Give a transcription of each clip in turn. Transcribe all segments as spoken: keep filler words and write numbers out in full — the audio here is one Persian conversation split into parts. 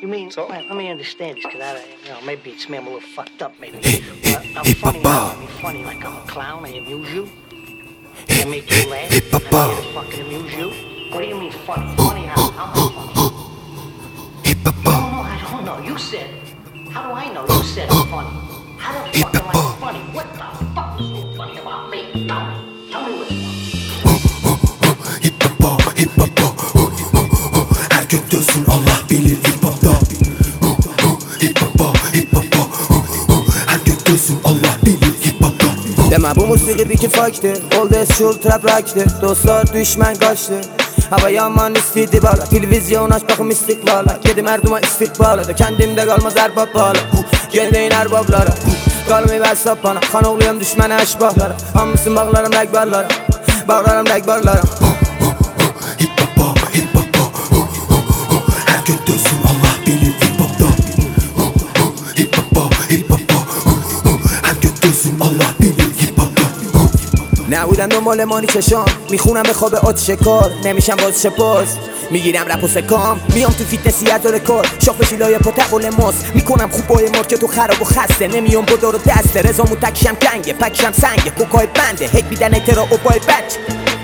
You mean, so? Well, let me understand this, because I, you know, maybe it's me, I'm a little fucked up, maybe. Hey, hey, uh, I'm hey, funny, Papa. I'm funny, like I'm a clown, I amuse you. Hey, I make hey, you laugh, hey, Papa. I'm here to fucking amuse you. What do you mean funny? Funny how? How am I funny? Hey, Papa. No, no, I don't know, you said it. How do I know? You said I'm funny. How the fuck am I funny? What the fuck is so funny about me? Tell me. Tell me what's funny. Hip hop, hip hop, her götürsün Allah bilir hip hop'ta. Hip hop, hip hop, her götürsün Allah bilir hip hop'ta. Deme bu musiki bir kifaktı. Oldu eşul trap rock'tı. Dostlar düşman kaçtı. Hava yaman istedi bağla. Televizyon aç bakım istiklala. Kedim her duman istikbala. Kendimde kalmaz erbab bağla. Gelmeyin erbablara. Kalmayı ver sapana. Kan oğluyum düşmene eşbahlara. Hamısın bağlarım rekbarlara. Bağlarım rekbarlara. Hip hop, hip hop, her götürsün Allah bilir hip hop'ta. Hip hop, hip hop, her götürsün Allah bilir hip hop'ta. نبودم دنبال مانی چشام میخونم به خواب آتش کار نمیشم باز شپاز میگیرم رپ و سکام میام تو فیتنسی از داره کار شاخ بشی لایه پا تقل ماس میکنم خوب بای مارکت و خراب و خسته نمیام با دار و دسته رزامو تکشم کنگه پکشم سنگه کوکای بنده هک بیدن اعترا و بای بچ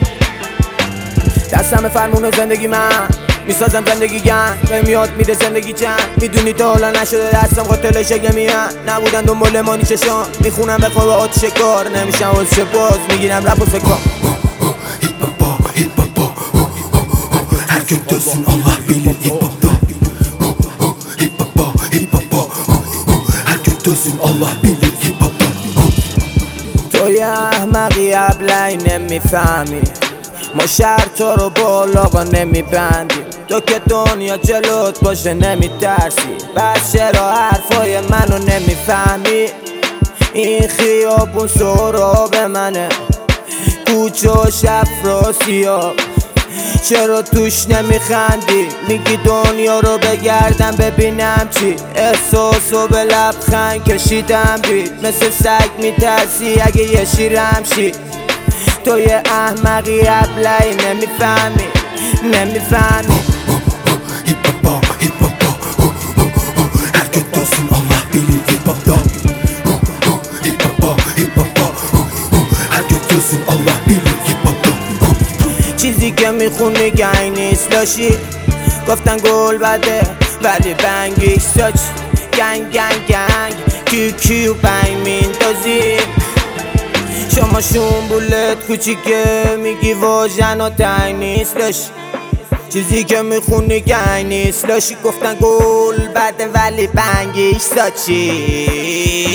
دستم فرمون زندگی من میسازم زندگی گن میاد میده زندگی چند میدونی تا حالا نشده دستم قاتل شگه میان نبودن دنبال مانی چشام میخونم به خواب آتش کار نمیشم واسه باز میگیرم رپ و سکام Hip hop, hip hop, her götürsün Allah bilir hip hop'ta. Hip hop, hip hop, her götürsün Allah bilir hip hop'ta. تو یه احمقی ابلهی نمیفهمی ما شهر تو رو بالاقا نمیبندیم تو که دنیا جلوت باشه نمیترسی بس چرا حرفای منو نمیفهمی این خیابون سهراب منه کوچه و شفراسی ها چرا توش نمیخندی میگی دنیا رو بگردم ببینم چی احساسو به لبخند کشیدم بید مثل سگ میترسی اگه یه شیرم شی تو یه احمقی ابلهی نمیفهمی نمیفهمی Hip hop, hip hop, her götürsün Allah bilir hip hop'ta. Hip hop, hip hop, her götürsün Allah bilir hip hop'ta. چیزی که میخونی گنگ نیست لاشی گفتن گل بده ولی بنگیش ساچ گنگ گنگ گنگ کیو کیو بنگ میندازی شما شنبولت کوچیکه میگی واژن و تنگ نیست لاشی چیزی که میخونی گنگ نیست لاشی گفتن گل بده ولی بنگیش ساچی